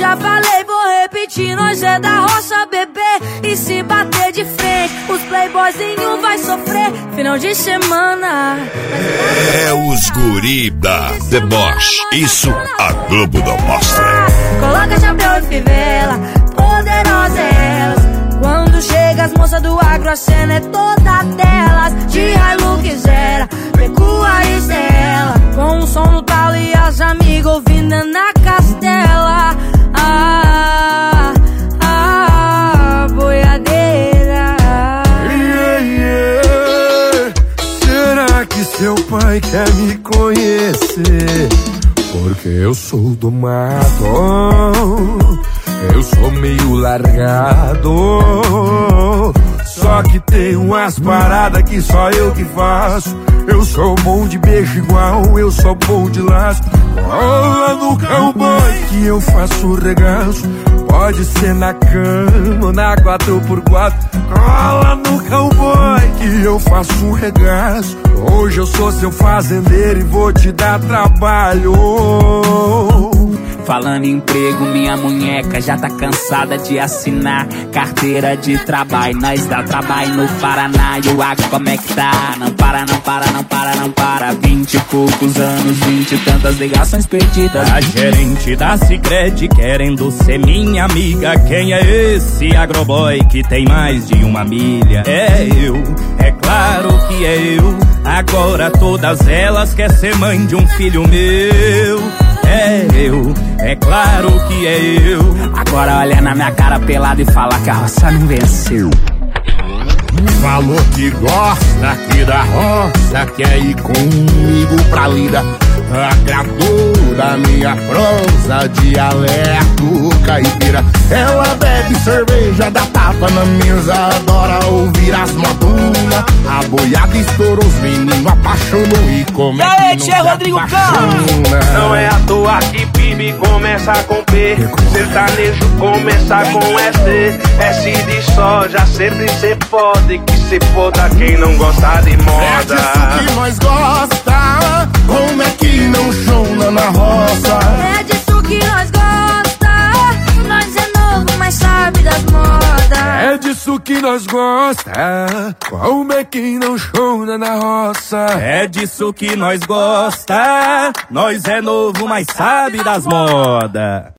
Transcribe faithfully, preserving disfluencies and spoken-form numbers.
já falei, vou repetir, nós é da roça, bebê. E se bater de frente, os playboyzinhos vai sofrer. Final de semana é os guri da Deboche. Isso a Globo não mostra. Coloca chapéu e fivela, poderosa é elas. Quando chega as moças do agro, a cena é toda delas. De Hilux era, pecuarista é ela. Com o som no talo e as amigas ouvindo na castela. Ah, ah, boiadeira. Yeah, yeah. Será que seu pai quer me conhecer? Porque eu sou do mato, eu sou meio largado. Só que tem umas paradas que só eu que faço. Eu sou bom de beijo igual, eu sou bom de laço. Cola no cowboy que eu faço regaço. Pode ser na cama, na quatro por quatro. Cola no cowboy que eu faço um regaço. Hoje eu sou seu fazendeiro e vou te dar trabalho. Falando em emprego, minha munheca já tá cansada de assinar carteira de trabalho. Nós dá trabalho no Paraná e o agro como é que tá? Não para, não para, não para, não para. Vinte e poucos anos, vinte e tantas ligações perdidas. A gerente da Sicredi querendo ser minha amiga. Quem é esse agroboy que tem mais de uma milha? É eu, é claro que é eu. Agora todas elas querem ser mãe de um filho meu. É eu, é claro que é eu. Agora olha na minha cara pelada e fala que a roça não venceu. Falou que gosta aqui da roça, quer ir comigo pra lida. Agradou da minha prosa, dialeto caipira. Ela bebe cerveja, dá tapa na mesa, adora ouvir as modulas. A boiada estourou, os meninos apaixonou e como é que não Rodrigo apaixona? Não é à toa que Bibi começa com P, sertanejo começa com S. S de soja, sempre cê pode, que se foda quem não gosta de moda. É disso que nós gosta, como é que não chona na roça? É disso que nós gosta, nós é novo, mas sabe das modas. É disso que nós gosta, como é que não chona na roça? É disso que nós gosta, nós é novo, mas sabe das modas.